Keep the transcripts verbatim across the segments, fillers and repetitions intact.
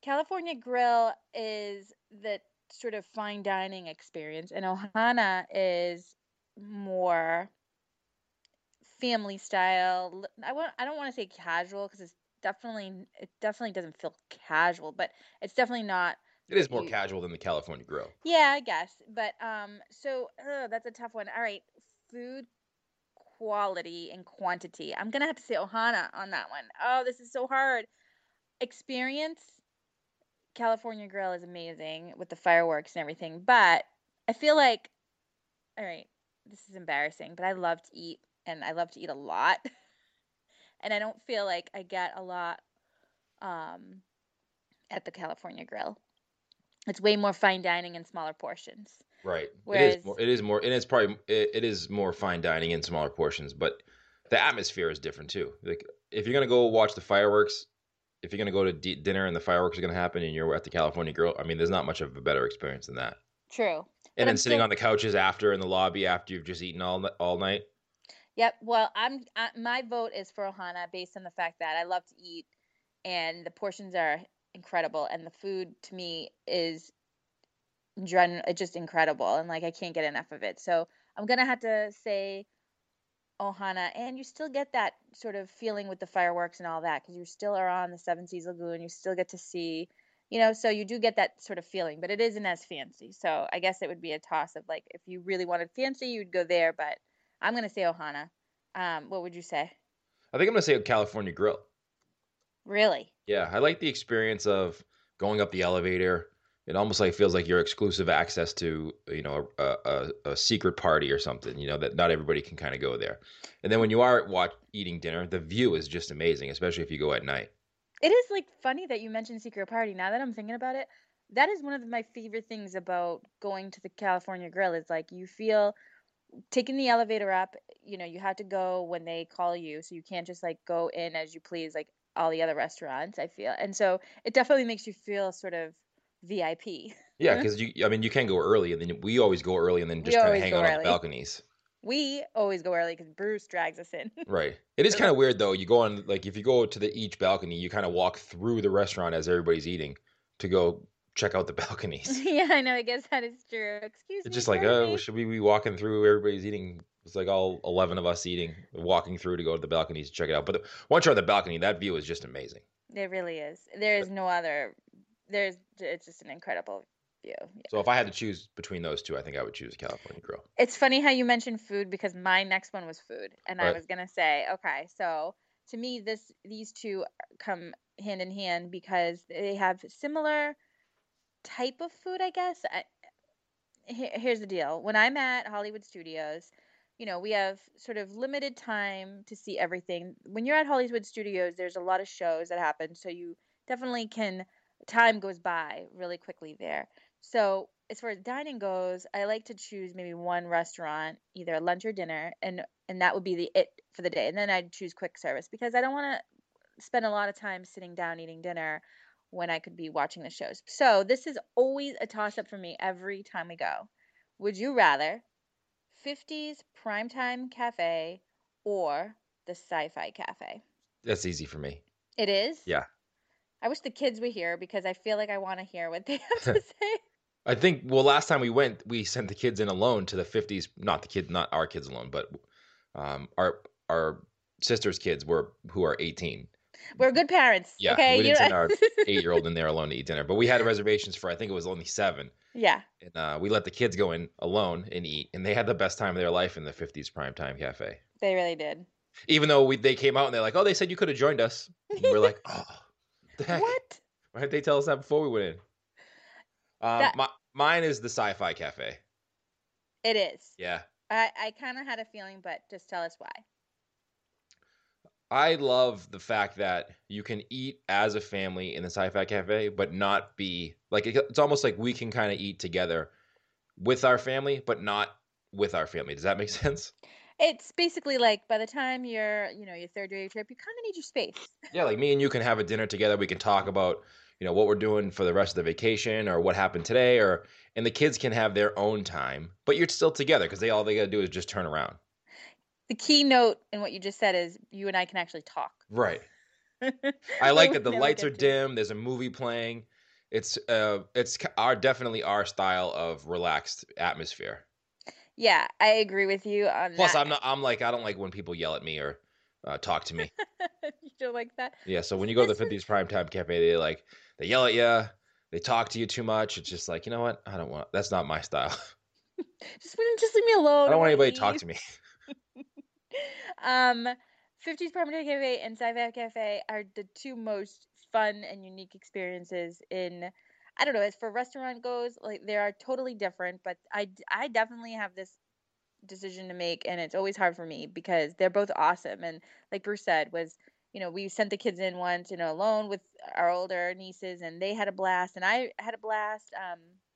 California Grill is the sort of fine dining experience, and Ohana is more family style. l- I want I don't want to say casual because it's definitely it definitely doesn't feel casual, but it's definitely not It is what more you. casual than the California Grill. Yeah, I guess. But um so uh, that's a tough one. All right, food quality and quantity. I'm gonna have to say Ohana on that one. Oh, this is so hard. Experience, California Grill is amazing with the fireworks and everything, but I feel like, all right, this is embarrassing, but I love to eat and I love to eat a lot. And I don't feel like I get a lot um, at the California Grill. It's way more fine dining and smaller portions. Right. It is Whereas, more. It is more, and it's probably it, it is more fine dining in smaller portions, but the atmosphere is different too. Like if you're gonna go watch the fireworks, if you're gonna go to d- dinner and the fireworks are gonna happen, and you're at the California Grill, I mean, there's not much of a better experience than that. true, And but then I'm sitting still, on the couches after in the lobby after you've just eaten all all night. yep. Well, I'm I, my vote is for Ohana based on the fact that I love to eat and the portions are incredible and the food to me is gen- it's just incredible and like I can't get enough of it. So I'm gonna have to say Ohana, and you still get that sort of feeling with the fireworks and all that because you still are on the Seven Seas Lagoon. You still get to see, you know, so you do get that sort of feeling, but it isn't as fancy. So I guess it would be a toss of like if you really wanted fancy, you'd go there. But I'm gonna say Ohana. Um, what would you say? I think I'm gonna say California Grill. Really? Yeah, I like the experience of going up the elevator. It almost like feels like you're exclusive access to, you know, a, a, a secret party or something, you know, that not everybody can kind of go there. And then when you are watch, eating dinner, the view is just amazing, especially if you go at night. It is like funny that you mentioned Secret Party. Now that I'm thinking about it, that is one of my favorite things about going to the California Grill is like you feel taking the elevator up, you know, you have to go when they call you, so you can't just like go in as you please like all the other restaurants, I feel. And so it definitely makes you feel sort of V I P. Yeah, because you, I mean, you can go early, and then we always go early, and then We just kind of always hang go out on the early. balconies. We always go early because Bruce drags us in. Right. It is So kind that- of weird though. You go on like if you go to the each balcony, you kind of walk through the restaurant as everybody's eating to go check out the balconies. yeah, I know. I guess that is true. Excuse It's me, just like, pardon oh, me. should we be walking through? Everybody's eating. It's like all eleven of us eating, walking through to go to the balconies to check it out. But the, once you're on the balcony, that view is just amazing. It really is. There is no other. There's. It's just an incredible view. So if I had to choose between those two, I think I would choose a California Grill. It's funny how you mentioned food because my next one was food, and I Right. was gonna say, okay, so to me, this these two come hand in hand because they have similar type of food, I guess. I, he- here's the deal: when I'm at Hollywood Studios, you know, we have sort of limited time to see everything. When you're at Hollywood Studios, there's a lot of shows that happen, so you definitely can. Time goes by really quickly there. So as far as dining goes, I like to choose maybe one restaurant, either lunch or dinner, and and that would be the it for the day. And then I'd choose quick service because I don't want to spend a lot of time sitting down eating dinner when I could be watching the shows. So this is always a toss up for me every time we go. Would you rather fifties Primetime Cafe or the Sci-Fi Cafe? That's easy for me. It is? Yeah. I wish the kids were here because I feel like I want to hear what they have to say. I think, well, last time we went, we sent the kids in alone to the fifties. Not the kid, not our kids alone, but um, our our sister's kids were who are eighteen. We're good parents, Yeah, okay? we You didn't send know? our eight year old in there alone to eat dinner, but we had reservations for I think it was only seven, yeah, and uh, we let the kids go in alone and eat, and they had the best time of their life in the fifties Primetime Cafe. they really did. Even though we they came out and they're like, "Oh, they said you could have joined us," and we're like, "Oh, the heck! What? Why didn't they tell us that before we went in?" Um, That my, mine is the Sci-Fi Cafe. it is. Yeah. I I kind of had a feeling, but just tell us why. I love the fact that you can eat as a family in the Sci-Fi Cafe, but not be like it- it's almost like we can kind of eat together with our family, but not with our family. Does that make sense? It's basically like by the time you're, you know, your third day trip, you kind of need your space. Yeah, like me and you can have a dinner together. We can talk about, you know, what we're doing for the rest of the vacation or what happened today, or and the kids can have their own time, but you're still together because they all they got to do is just turn around. The key note in what you just said is you and I can actually talk. Right. I like that But the we never lights are get to. dim. There's a movie playing. It's uh, it's k- our definitely our style of relaxed atmosphere. Yeah, I agree with you on Plus, that. I'm not. I'm like I don't like when people yell at me or uh, talk to me. You don't like that? Yeah. So This when you go to the this fifties Primetime Cafe, they like they yell at you. They talk to you too much. It's just like, you know what? I don't want. That's not my style. just just leave me I alone. I don't want want to anybody to talk eat. to me. Um, fifties Permanent Cafe and Sci-Fi Cafe are the two most fun and unique experiences in, I don't know, as for restaurant goes, like they are totally different, but I, d- I definitely have this decision to make, and it's always hard for me because they're both awesome. And like Bruce said, was, you know, we sent the kids in once, you know, alone with our older nieces, and they had a blast, and I had a blast. Um,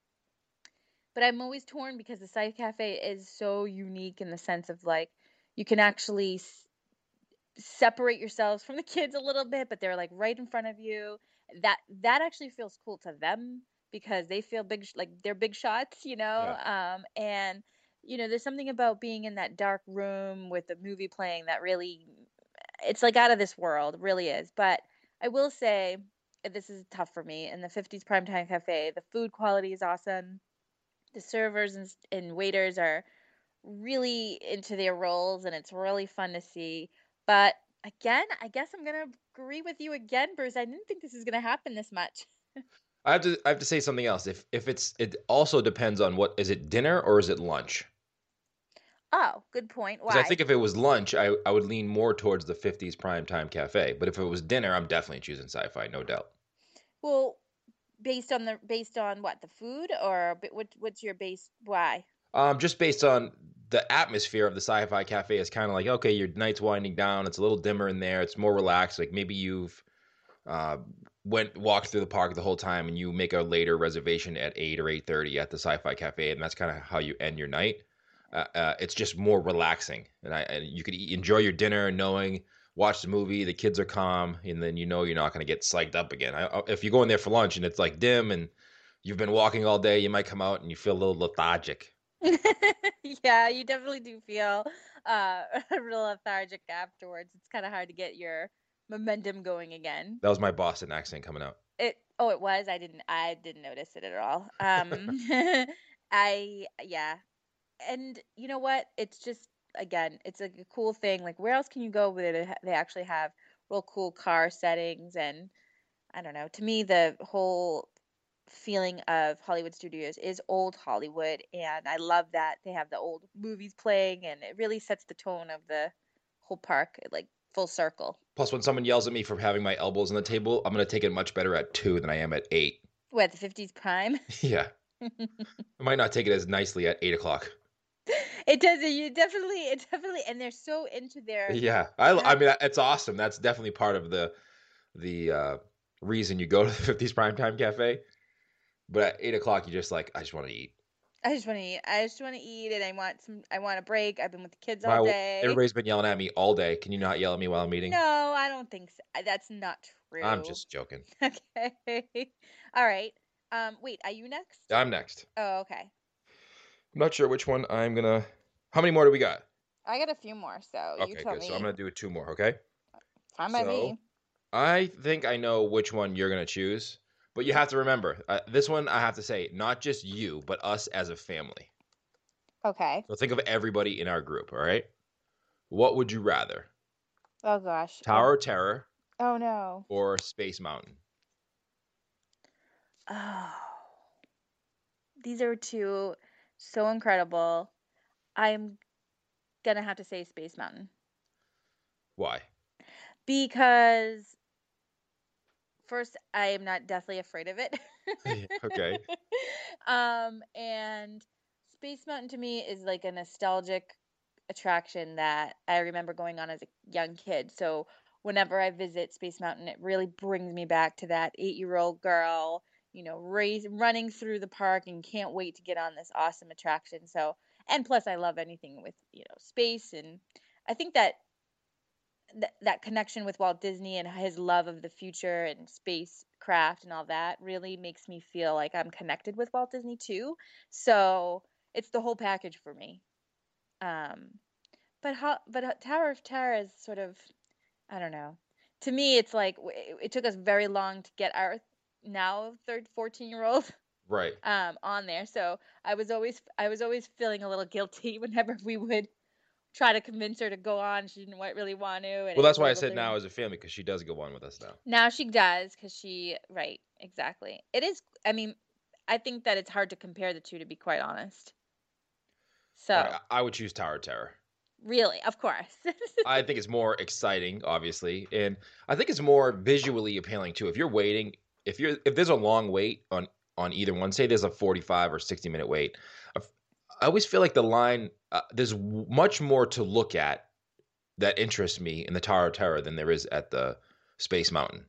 but I'm always torn because the Sci Cafe is so unique in the sense of like you can actually separate yourselves from the kids a little bit, but they're like right in front of you. That that actually feels cool to them because they feel big, sh- like they're big shots, you know. Yeah. Um, and you know, there's something about being in that dark room with the movie playing that really, it's like out of this world, really is. But I will say, uh, this is tough for me. In the fifties Primetime Cafe, the food quality is awesome. The servers and, s- and waiters are really into their roles and it's really fun to see. But again, I guess I'm going to agree with you again, Bruce. I didn't think this is going to happen this much. I have to. I have to say something else. If if it's it also depends on what is it dinner or is it lunch? Oh, good point. Because I think Why? if it was lunch, I, I would lean more towards the fifties Primetime Cafe. But if it was dinner, I'm definitely choosing sci-fi, no doubt. Well, based on the based on what, the food, or b- what what's your base why? Um, just based on the atmosphere of the Sci-Fi Cafe is kind of like, okay, your night's winding down. It's a little dimmer in there. It's more relaxed. Like maybe you've uh, went walked through the park the whole time, and you make a later reservation at eight or eight thirty at the Sci-Fi Cafe, and that's kind of how you end your night. Uh, uh, it's just more relaxing, and I and you could eat, enjoy your dinner, knowing watch the movie, the kids are calm, and then you know you're not going to get psyched up again. I, if you go in there for lunch and it's like dim and you've been walking all day, you might come out and you feel a little lethargic. Yeah, you definitely do feel uh real lethargic afterwards. It's kind of hard to get your momentum going again. That was my Boston accent coming out. It oh, it was. I didn't I didn't notice it at all. Um I yeah. And you know what? It's just, again, it's like a cool thing. Like where else can you go where they ha- they actually have real cool car settings, and I don't know. To me, the whole feeling of Hollywood Studios is old Hollywood, and I love that they have the old movies playing, and it really sets the tone of the whole park, like full circle. Plus, when someone yells at me for having my elbows on the table, I'm going to take it much better at two than I am at eight. What, the fifties prime? Yeah. I might not take it as nicely at eight o'clock. It does. You definitely, it definitely, and they're so into their Yeah. I, I act. mean, it's awesome. That's definitely part of the the uh, reason you go to the fifties Primetime Cafe. But at eight o'clock, you're just like, I just want to eat. I just want to eat. I just want to eat, and I want some. I want a break. I've been with the kids all My day. Everybody's been yelling at me all day. Can you not yell at me while I'm eating? No, I don't think so. I- That's not I'm true. just joking. Okay. All right. Um, wait, are you next? I'm next. Oh, okay. I'm not sure which one I'm going to. How many more do we got? I got a few more, so you Okay, tell good. So I'm me. going to do two more, okay? Fine by So me. I think I know which one you're going to choose, but you have to remember uh, this one, I have to say, not just you, but us as a family. Okay. So think of everybody in our group, all right? What would you rather? Oh gosh. Oh, Tower of Terror oh no. or Space Mountain? Oh, these are two so incredible. I'm gonna have to say Space Mountain Why? because first, I am not deathly afraid of it. Okay. um, and Space Mountain to me is like a nostalgic attraction that I remember going on as a young kid. So whenever I visit Space Mountain, it really brings me back to that eight-year-old girl, you know, race, running through the park and can't wait to get on this awesome attraction. So, and plus I love anything with, you know, space, and I think that th- that connection with Walt Disney and his love of the future and spacecraft and all that really makes me feel like I'm connected with Walt Disney too. So it's the whole package for me. Um, but how, but uh, Tower of Terror is sort of, I don't know. to me, it's like w- it, it took us very long to get our now third fourteen year old Right. um on there. So I was always I was always feeling a little guilty whenever we would try to convince her to go on. She didn't wa- really want to, and Well, it was that's a why I little said now different. as a family because she does go on with us now. Now she does because she right exactly. It is. I mean, I think that it's hard to compare the two, to be quite honest. All right, So I I would choose Tower of Terror. really, of course. I think it's more exciting, obviously, and I think it's more visually appealing too. If you're waiting, if you're if there's a long wait on on either one, say there's a forty-five or sixty minute wait, I f- I always feel like the line uh, there's w- much more to look at that interests me in the Tower of Terror than there is at the Space Mountain.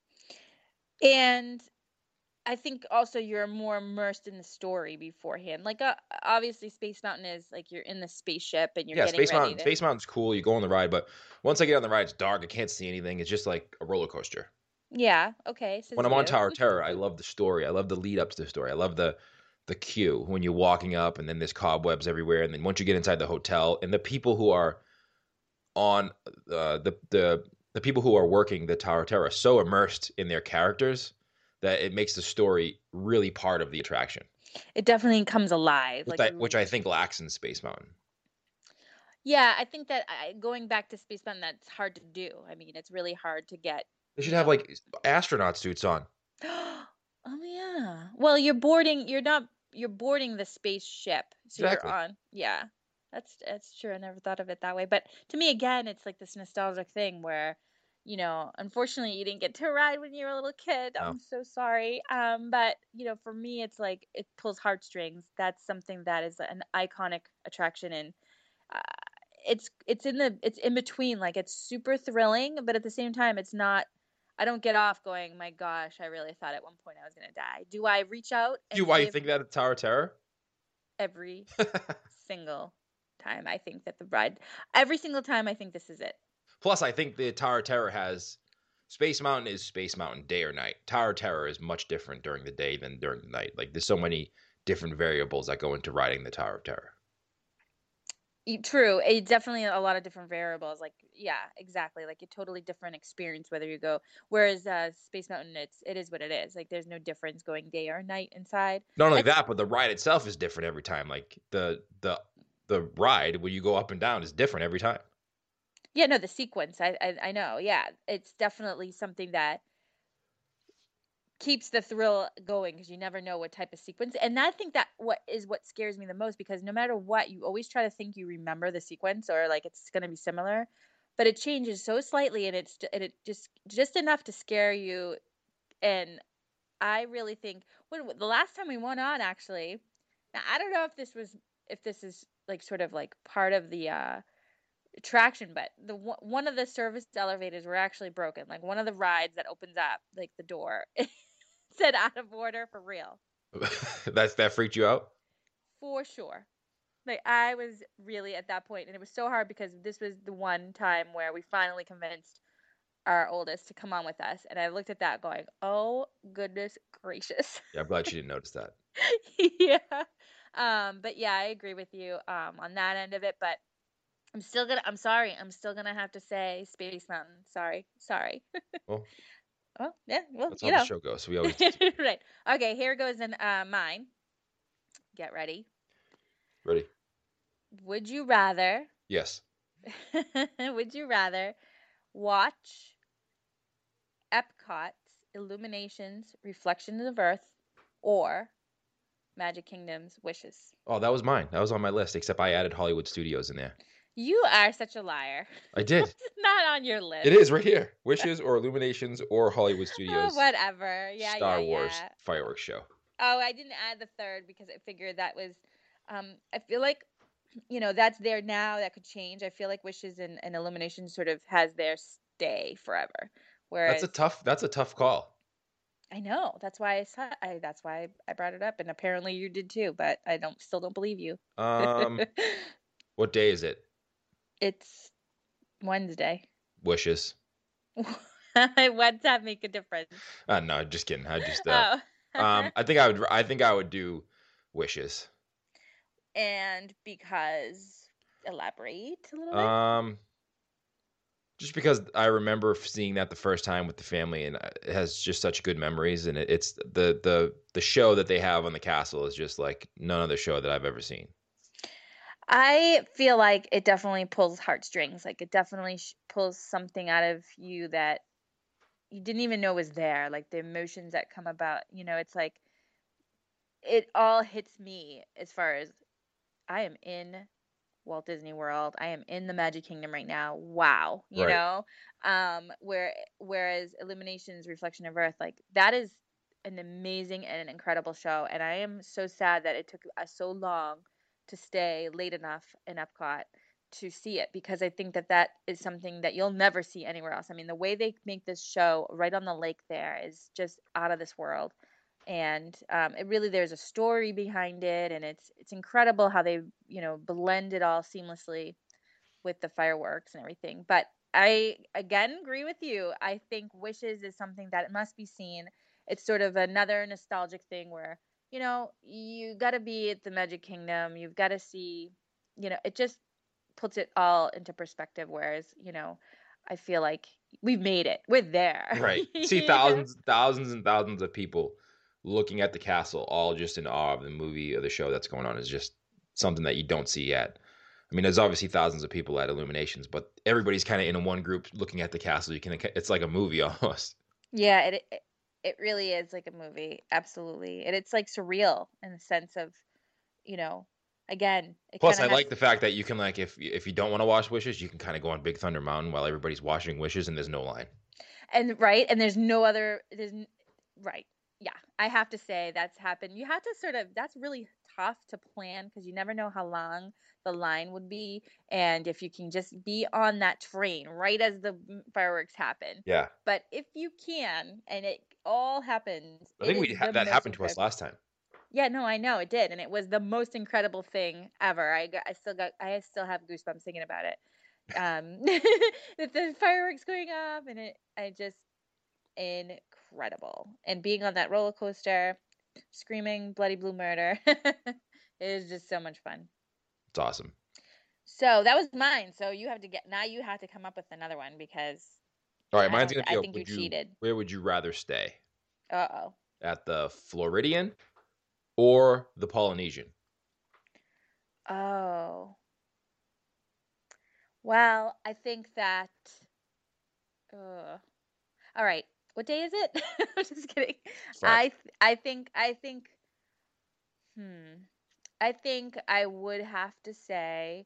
And I think also you're more immersed in the story beforehand. Like uh, obviously Space Mountain is like you're in the spaceship and you're Yeah, getting Space ready Mountain. to. Space Mountain's cool. You go on the ride, but once I get on the ride, it's dark. I can't see anything. It's just like a roller coaster. Yeah, okay, When says I'm on you. Tower of Terror, I love the story. I love the lead up to the story. I love the the queue when you're walking up, and then there's cobwebs everywhere, and then once you get inside the hotel, and the people who are on uh, the the the people who are working the Tower of Terror are so immersed in their characters that it makes the story really part of the attraction, It definitely comes alive. which Like I you which I think lacks in Space Mountain. Yeah, I think that I, going back to Space Mountain, that's hard to do. I mean, it's really hard to get, They should you have know. like astronaut suits on. Oh yeah. Well, you're boarding. You're not. You're boarding the spaceship, so you're Exactly. on. Yeah, that's that's true. I never thought of it that way. But to me, again, it's like this nostalgic thing where, you know, unfortunately, you didn't get to ride when you were a little kid. No. I'm so sorry. Um, but you know, for me, it's like it pulls heartstrings. That's something that is an iconic attraction, and uh, it's it's in the it's in between. Like it's super thrilling, but at the same time, it's not. I don't get off going, my gosh, I really thought at one point I was gonna die. Do I reach out You and why you save think that at Tower of Terror? every single time? I think that the ride, every single time, I think this is it. Plus, I think the Tower of Terror has Space Mountain is Space Mountain day or night. Tower of Terror is much different during the day than during the night. Like there's so many different variables that go into riding the Tower of Terror. Y- True, it's definitely a lot of different variables. Like, yeah, exactly. Like a totally different experience whether you go. Whereas uh, Space Mountain, it's it is what it is. Like, there's no difference going day or night inside. Not only I think that, but the ride itself is different every time. Like the the the ride when you go up and down is different every time. Yeah, no, the sequence. I, I I know. Yeah, it's definitely something that keeps the thrill going because you never know what type of sequence. And I think that what is what scares me the most because no matter what, you always try to think you remember the sequence or like it's going to be similar, but it changes so slightly and it's and it just just enough to scare you. And I really think when the last time we went on actually, now I don't know if this was if this is like sort of like part of the uh attraction, but the one one of the service elevators were actually broken. Like one of the rides that opens up, like the door said out of order for real, That's that freaked you out? for sure. Like I was really at that point, and it was so hard because this was the one time where we finally convinced our oldest to come on with us, and I looked at that going, "Oh goodness gracious!" Yeah, I'm glad she didn't notice that. Yeah. Um, but yeah, I agree with you um, on that end of it. But I'm still gonna. I'm sorry. I'm still gonna have to say Space Mountain. Sorry. Sorry. Well, Well, yeah. Well, that's how you the know. show goes. So we always disagree. Right. Okay. Here goes in uh, mine. Get ready. Ready? Would you rather? Yes. Would you rather watch Epcot's Illuminations Reflections of Earth or Magic Kingdom's Wishes? Oh, that was mine. That was on my list, except I added Hollywood Studios in there. You are such a liar. I did. It's not on your list. It is right here. Wishes or Illuminations or Hollywood Oh, Studios whatever. Yeah, Star yeah, Wars yeah. fireworks show. Oh, I didn't add the third because I figured that was. Um, I feel like, you know, that's there now. That could change. I feel like Wishes and, and Illumination sort of has their stay forever. That's Whereas a tough. That's a tough call. I know that's why I saw. I that's why I brought it up, and apparently you did too. But I don't still don't believe you. Um, what day is it? It's Wednesday. Wishes. What's that make a difference? Uh, no, just kidding. I just. Uh, Oh. um, I think I would. I think I would do Wishes. And because elaborate a little bit. Um, Just because I remember seeing that the first time with the family, and uh, it has just such good memories, and it, it's the the the show that they have on the castle is just like none other show that I've ever seen. I feel like it definitely pulls heartstrings. Like it definitely sh- pulls something out of you that you didn't even know was there. Like the emotions that come about. You know, it's like it all hits me as far as I am in Walt Disney World. I am in the Magic Kingdom right now. Wow, you Right. know. Um, where whereas Illuminations, Reflection of Earth, like that is an amazing and an incredible show, and I am so sad that it took us so long to stay late enough in Epcot to see it because I think that that is something that you'll never see anywhere else. I mean, the way they make this show right on the lake there is just out of this world and um, it really there's a story behind it and it's it's incredible how they you know blend it all seamlessly with the fireworks and everything but I again agree with you. I think Wishes is something that must be seen. It's sort of another nostalgic thing where you know you got to be at the Magic Kingdom, you've got to see, you know it just puts it all into perspective, whereas you know I feel like we've made it, we're there. Right. See You know? thousands, thousands and thousands of people looking at the castle, all just in awe of the movie or the show that's going on is just something that you don't see yet. I mean, there's obviously thousands of people at Illuminations, but everybody's kind of in one group looking at the castle. You can, it's like a movie almost. Yeah, it it it really is like a movie, absolutely. And it's like surreal in the sense of, you know, again, it Plus, kind I of has like the fact that you can like if if you don't want to watch Wishes, you can kind of go on Big Thunder Mountain while everybody's watching Wishes, and there's no line. and right, and there's no other there's n- right. Yeah, I have to say that's happened. You have to sort of that's really tough to plan because you never know how long the line would be and if you can just be on that train right as the m- fireworks happen. Yeah, But if you can and it all happens, I it think we is ha- the that most happened to us incredible. last time. Yeah, no, I know it did, and it was the most incredible thing ever. I got, I still got, I still have goosebumps thinking about it. Um, with the fireworks going off, and it, I just incredible, and being on that roller coaster, screaming bloody blue murder, it is just so much fun. It's awesome. So that was mine. So you have to get now. You have to come up with another one because All right, I mine's don't. gonna be I a think you would you cheated. where would you rather stay? Uh oh. At the Floridian or the Polynesian? Oh. Well, I think that. Uh, All right. What day is it? I'm just kidding. Friday. I th- I think I think hmm. I think I would have to say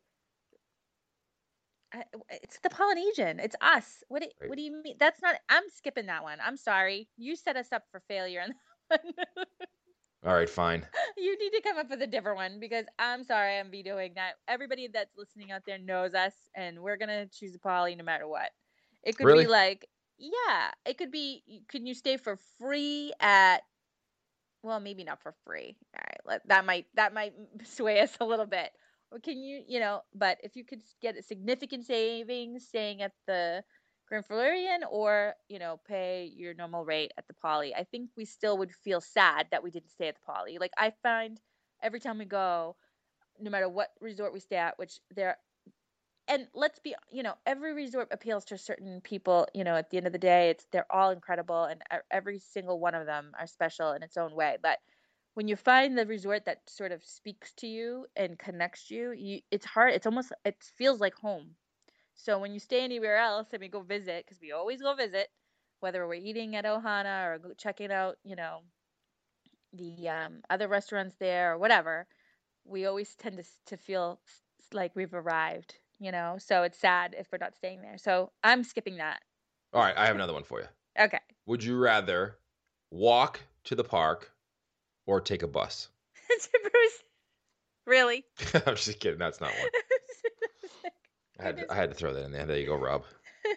I, it's the Polynesian. It's us. What do, Right. what do you mean? That's not I'm skipping that one. I'm sorry. You set us up for failure on that one. All right, fine. You need to come up with a different one because I'm sorry I'm vetoing that. Everybody that's listening out there knows us and we're going to choose the Poly no matter what. It could be Really? like yeah, it could be can you stay for free at well, maybe not for free. All right, let, that might that might sway us a little bit. Or can you, you know, but if you could get a significant savings staying at the Grand Floridian or, you know, pay your normal rate at the Poly, I think we still would feel sad that we didn't stay at the Poly. Like I find every time we go, no matter what resort we stay at, which there and let's be you know every resort appeals to certain people. You know at the end of the day it's they're all incredible and e- every single one of them are special in its own way, but when you find the resort that sort of speaks to you and connects you, you it's hard, it's almost it feels like home. So when you stay anywhere else and we go visit because we always go visit, whether we're eating at Ohana or go checking out you know the um, other restaurants there or whatever, we always tend to s- to feel s- like we've arrived, you know? So it's sad if we're not staying there. So I'm skipping that. All right, I have another one for you. Okay. Would you rather walk to the park or take a bus? Bruce, really? I'm just kidding. That's not one. I had to, I had to throw that in there. There you go, Rob.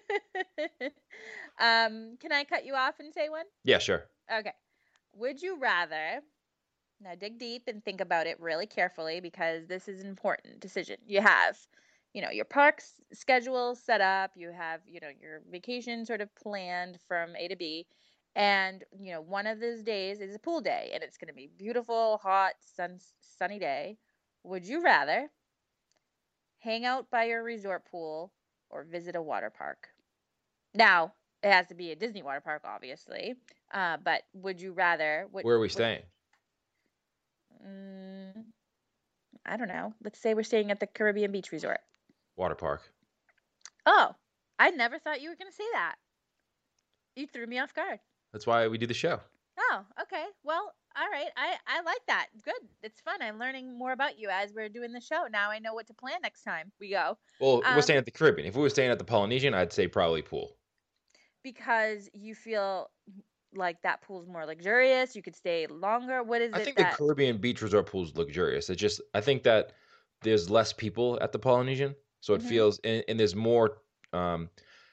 um, can I cut you off and say one? Yeah, sure. Okay. Would you rather now dig deep and think about it really carefully because this is an important decision. You have, you know, your parks schedule set up, you have, you know, your vacation sort of planned from A to B. And, you know, one of those days is a pool day and it's going to be beautiful, hot, sun, sunny day. Would you rather hang out by your resort pool or visit a water park? Now, it has to be a Disney water park, obviously. Uh, but would you rather? What? Where are we What? staying? Mm, I don't know. Let's say we're staying at the Caribbean Beach Resort. Water park. Oh, I never thought you were going to say that. You threw me off guard. That's why we do the show. Oh, okay. Well, all right. I, I like that. Good. It's fun. I'm learning more about you as we're doing the show. Now I know what to plan next time we go. Well, we're Um, staying at the Caribbean. If we were staying at the Polynesian, I'd say probably pool. because you feel like that pool's more luxurious. You could stay longer. What is I it think that? the Caribbean beach resort pool is luxurious. It just, I think that there's less people at the Polynesian, so it Mhm. feels, and, and there's more. Um,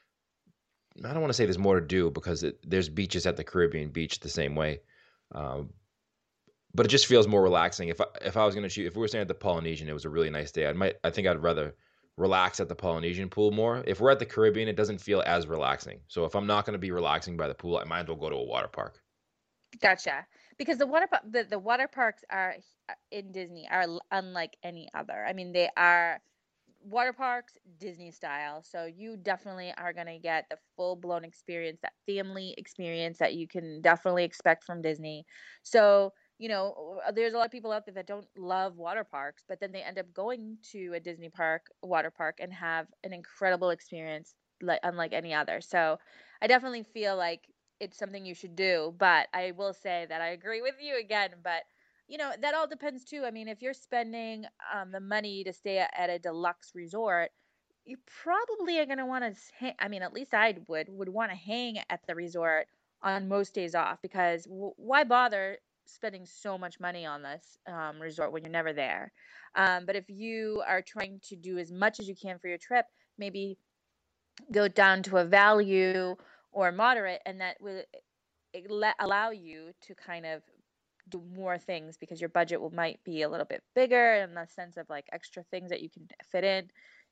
I don't want to say there's more to do because it, there's beaches at the Caribbean beach the same way, um, but it just feels more relaxing. If I, if I was gonna choose, if we were staying at the Polynesian, it was a really nice day. I might, I think I'd rather relax at the Polynesian pool more. If we're at the Caribbean, it doesn't feel as relaxing. So if I'm not gonna be relaxing by the pool, I might as well go to a water park. Gotcha. Because the water pa- the, the water parks are uh, in Disney are l- unlike any other. I mean, they are water parks Disney style. So you definitely are going to get the full blown experience, that family experience that you can definitely expect from Disney. So, you know, uh, there's a lot of people out there that don't love water parks, but then they end up going to a Disney park, water park, and have an incredible experience like unlike any other. So I definitely feel like it's something you should do, but I will say that I agree with you again, but you know, that all depends too. I mean, if you're spending um, the money to stay at, at a deluxe resort, you probably are going to want to, I mean, at least I would, would want to hang at the resort on most days off because w- why bother spending so much money on this um, resort when you're never there? Um, but if you are trying to do as much as you can for your trip, maybe go down to a value or moderate, and that will it let, allow you to kind of do more things because your budget will might be a little bit bigger in the sense of like extra things that you can fit in.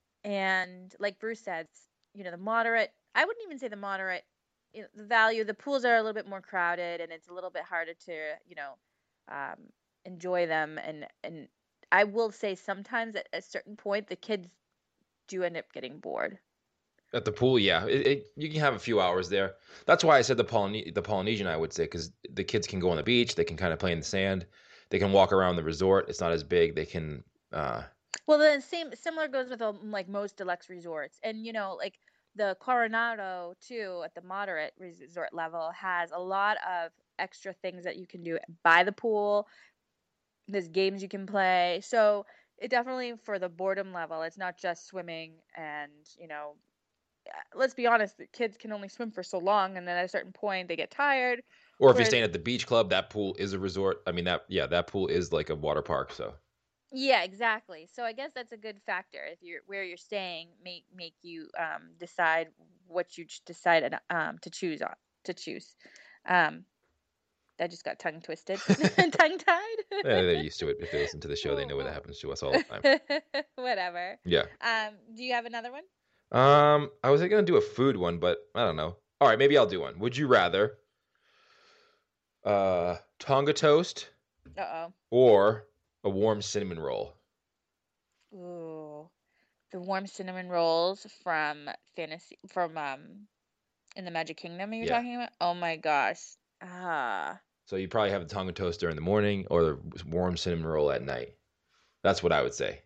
And like Bruce said, you know, the moderate, I wouldn't even say the moderate, you know, the value, the pools are a little bit more crowded and it's a little bit harder to, you know, um, enjoy them. And, and I will say sometimes at a certain point, the kids do end up getting bored. At the pool, yeah, it, it, you can have a few hours there. That's why I said the Polyne- the Polynesian, I would say, because the kids can go on the beach, they can kind of play in the sand, they can walk around the resort. It's not as big. They can. Uh, Well, the same similar goes with um, like most deluxe resorts, and you know, like the Coronado too at the moderate resort level has a lot of extra things that you can do by the pool. There's games you can play, so it definitely for the boredom level, it's not just swimming and you know, uh, let's be honest, the kids can only swim for so long, and then at a certain point they get tired. or if you're Whereas staying at the beach club, that pool is a resort. I mean, that yeah, that pool is like a water park. So yeah, exactly. So I guess that's a good factor. If you're where you're staying, make make you um, decide what you ch- decided um, to choose on to choose. Um, I just got tongue twisted, tongue tied. yeah, they're used to it. If they listen to the show, they know what happens to us all the time. Whatever. Yeah. Um, do you have another one? Um, I was gonna do a food one, but I don't know. All right, maybe I'll do one. Would you rather uh Tonga toast Uh or a warm cinnamon roll? oh. Ooh, the warm cinnamon rolls from fantasy from um in the Magic Kingdom. You're Yeah. talking about? Oh my gosh. Ah. So you probably have the Tonga toast during the morning or the warm cinnamon roll at night. That's what I would say.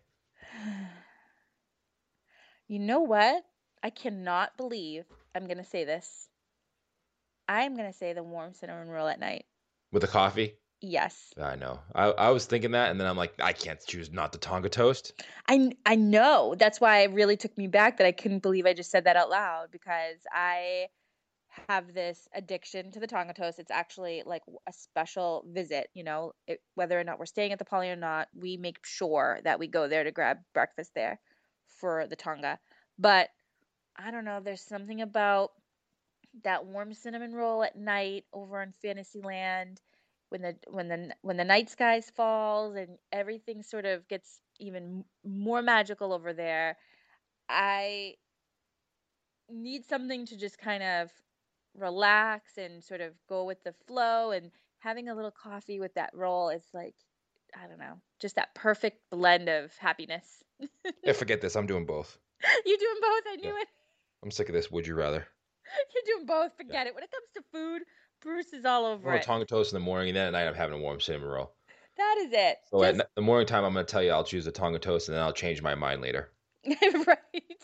You know what? I cannot believe I'm going to say this. I'm going to say the warm cinnamon roll at night. With the coffee? Yes. I know. I, I was thinking that, and then I'm like, I can't choose not the Tonga toast. I, I know. That's why it really took me back that I couldn't believe I just said that out loud because I have this addiction to the Tonga toast. It's actually like a special visit, you know, it, whether or not we're staying at the Poly or not, we make sure that we go there to grab breakfast there for the Tonga. But I don't know, there's something about that warm cinnamon roll at night over in Fantasyland when the when the when the night skies falls and everything sort of gets even more magical over there. I need something to just kind of relax and sort of go with the flow, and having a little coffee with that roll is like, I don't know, just that perfect blend of happiness. Yeah, forget this. I'm doing both. You doing both? I Yeah. knew it. I'm sick of this. Would you rather? You're doing both. Forget yeah. it. When it comes to food, Bruce is all over I'm it. a Tonga toast in the morning, and then at night I'm having a warm cinnamon roll. That is it. So Just... at the morning time, I'm going to tell you I'll choose a Tonga toast, and then I'll change my mind later. Right.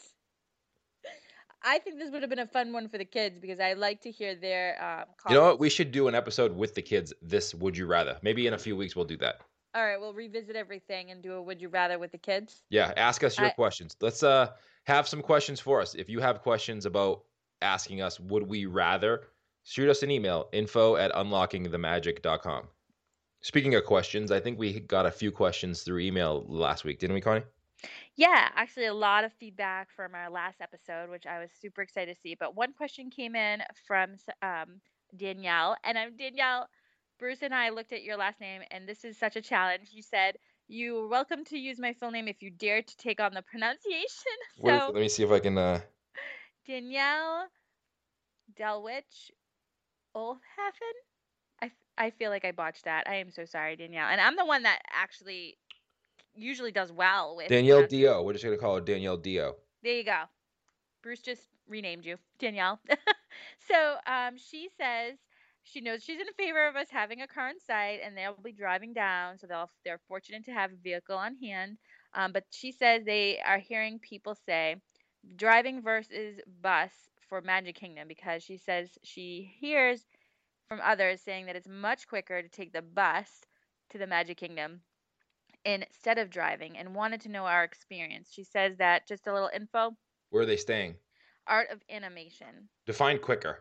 I think this would have been a fun one for the kids because I like to hear their um, comments. You know what? We should do an episode with the kids. This Would You Rather. Maybe in a few weeks we'll do that. All right, we'll revisit everything and do a Would You Rather with the kids. Yeah, ask us your I... questions. Let's uh have some questions for us. If you have questions about asking us, would we rather, shoot us an email, info at unlocking the magic dot com. Speaking of questions, I think we got a few questions through email last week, didn't we, Connie? Yeah, actually a lot of feedback from our last episode, which I was super excited to see. But one question came in from um, Danielle, and I'm Danielle. Bruce and I looked at your last name, and this is such a challenge. You said, you're welcome to use my full name if you dare to take on the pronunciation. So, Wait, let me see if I can... Uh... Danielle Delwich Olhafen? I, I feel like I botched that. I am so sorry, Danielle. And I'm the one that actually usually does well with... Danielle Dio. We're just going to call her Danielle Dio. There you go. Bruce just renamed you, Danielle. So um, she says... She knows she's in favor of us having a car on site, and they'll be driving down, so they'll they're fortunate to have a vehicle on hand. Um, but she says they are hearing people say driving versus bus for Magic Kingdom because she says she hears from others saying that it's much quicker to take the bus to the Magic Kingdom instead of driving, and wanted to know our experience. She says that just a little info. Where are they staying? Art of Animation. Define quicker.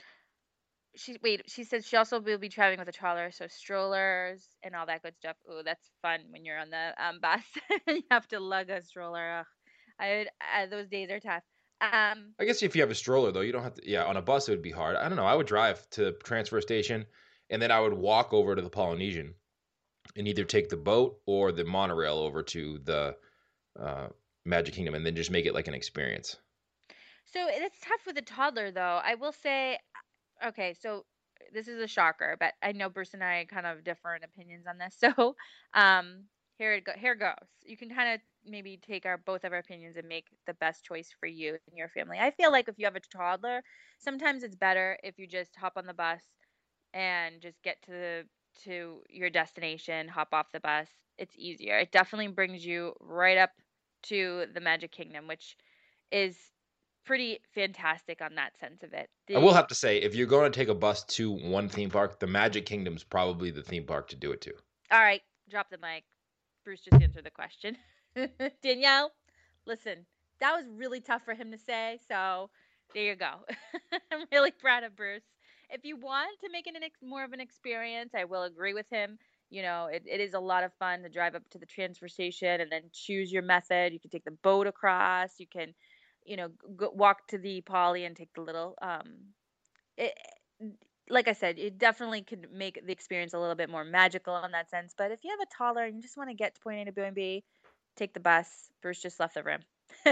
She wait. She says she also will be traveling with a toddler, so strollers and all that good stuff. Oh, that's fun when you're on the um, bus. You have to lug a stroller. Ugh. I, I those days are tough. Um, I guess if you have a stroller though, you don't have to. Yeah, on a bus it would be hard. I don't know. I would drive to the transfer station, and then I would walk over to the Polynesian, and either take the boat or the monorail over to the uh, Magic Kingdom, and then just make it like an experience. So it's tough with a toddler, though. I will say. Okay, so this is a shocker, but I know Bruce and I kind of different opinions on this. So um, here it go, here goes. You can kind of maybe take our both of our opinions and make the best choice for you and your family. I feel like if you have a toddler, sometimes it's better if you just hop on the bus and just get to the, to your destination, hop off the bus. It's easier. It definitely brings you right up to the Magic Kingdom, which is pretty fantastic on that sense of it. The, I will have to say, if you're going to take a bus to one theme park, the Magic Kingdom's probably the theme park to do it to. All right, drop the mic. Bruce just answered the question. Danielle, listen, that was really tough for him to say, so there you go. I'm really proud of Bruce. If you want to make it an ex- more of an experience, I will agree with him. You know, it, it is a lot of fun to drive up to the transfer station and then choose your method. You can take the boat across. You can... you know, go, walk to the Poly and take the little, um, it, like I said, it definitely could make the experience a little bit more magical in that sense. But if you have a toddler and you just want to get to point A to point B, take the bus. Bruce just left the room.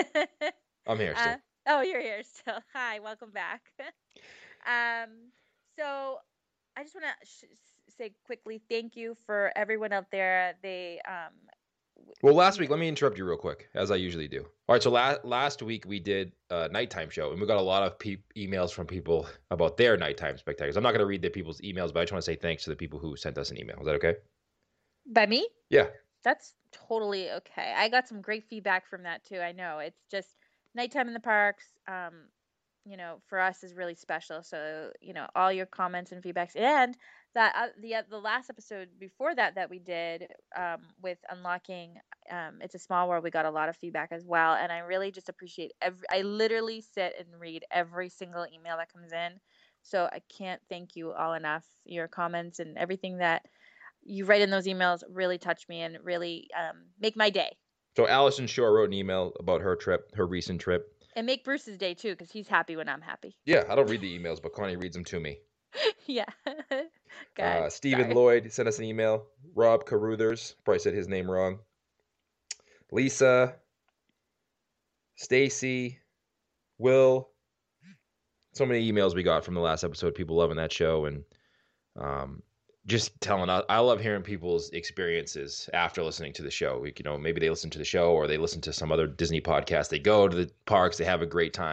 I'm here still. Uh, oh, you're here still. Hi, welcome back. um, so I just want to sh- say quickly, thank you for everyone out there. They, um, Well, last week, let me interrupt you real quick, as I usually do. All right, so la- last week we did a nighttime show, and we got a lot of pe- emails from people about their nighttime spectaculars. I'm not going to read the people's emails, but I just want to say thanks to the people who sent us an email. Is that okay? By me? Yeah. That's totally okay. I got some great feedback from that, too. I know. It's just nighttime in the parks, um, you know, for us is really special. So, you know, all your comments and feedbacks. And that uh, the uh, the last episode before that that we did um, with unlocking um, It's a Small World, we got a lot of feedback as well, and I really just appreciate every. I literally sit and read every single email that comes in, so I can't thank you all enough. Your comments and everything that you write in those emails really touch me and really um, make my day. So Allison Shore wrote an email about her trip, her recent trip, and make Bruce's day too, because he's happy when I'm happy. Yeah, I don't read the emails, but Connie reads them to me. Yeah. uh, Stephen Sorry. Lloyd sent us an email. Rob Caruthers, probably said his name wrong. Lisa, Stacy, Will. So many emails we got from the last episode. People loving that show and um, just telling us. I love hearing people's experiences after listening to the show. We, you know, maybe they listen to the show or they listen to some other Disney podcast. They go to the parks. They have a great time.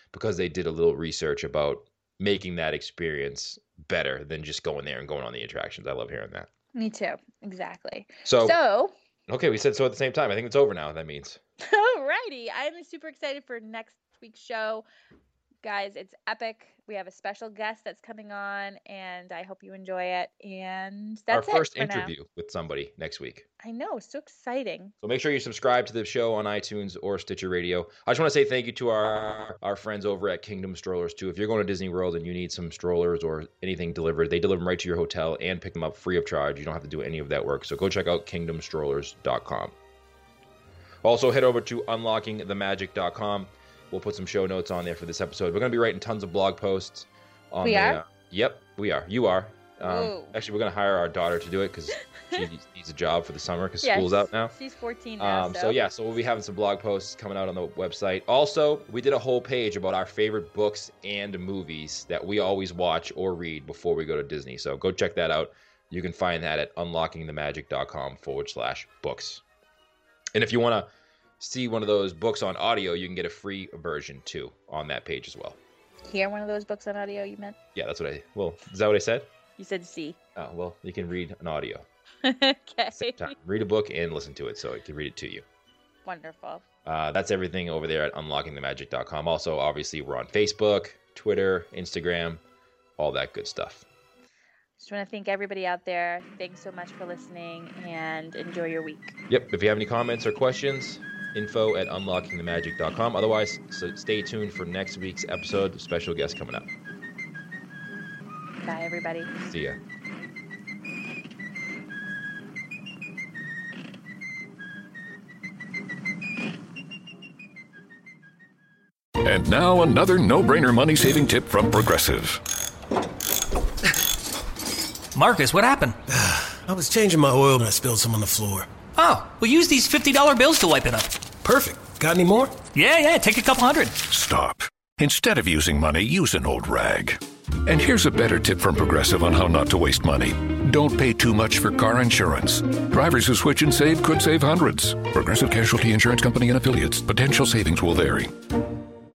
because they did a little research about making that experience better than just going there and going on the attractions. I love hearing that. Me too. Exactly. So, so okay, we said so at the same time. I think it's over now. That means. Alrighty. I'm super excited for next week's show. Guys, it's epic. We have a special guest that's coming on, and I hope you enjoy it. And that's our first it for interview now. with somebody next week. I know, so exciting. So make sure you subscribe to the show on iTunes or Stitcher Radio. I just want to say thank you to our our friends over at Kingdom Strollers too. If you're going to Disney World and you need some strollers or anything delivered, they deliver them right to your hotel and pick them up free of charge. You don't have to do any of that work. So go check out kingdom strollers dot com. Also head over to unlocking the magic dot com. We'll put some show notes on there for this episode. We're going to be writing tons of blog posts. On we the, are? Uh, yep, we are. You are. Um, Whoa. actually, we're going to hire our daughter to do it because she needs a job for the summer because Yeah, school's she's- out now. She's fourteen now. Um, so. so yeah, so we'll be having some blog posts coming out on the website. Also, we did a whole page about our favorite books and movies that we always watch or read before we go to Disney. So go check that out. You can find that at unlocking the magic dot com forward slash books. And if you want to see one of those books on audio, you can get a free version too on that page as well. Hear one of those books on audio you meant? Yeah, that's what I, well, is that what I said? You said C. Oh, well, you can read an audio. Okay. Same time. Read a book and listen to it so it can read it to you. Wonderful. Uh, that's everything over there at unlocking the magic dot com. Also, obviously, we're on Facebook, Twitter, Instagram, all that good stuff. Just want to thank everybody out there. Thanks so much for listening, and enjoy your week. Yep, if you have any comments or questions, info at unlocking the magic dot com. Otherwise, so stay tuned for next week's episode. Special guest coming up. Bye, everybody. See ya. And now another no-brainer money-saving tip from Progressive. Marcus, what happened? I was changing my oil and I spilled some on the floor. Oh, well, use these fifty dollar bills to wipe it up. Perfect. Got any more? Yeah, yeah, take a couple hundred. Stop. Instead of using money, use an old rag. And here's a better tip from Progressive on how not to waste money. Don't pay too much for car insurance. Drivers who switch and save could save hundreds. Progressive Casualty Insurance Company and Affiliates. Potential savings will vary.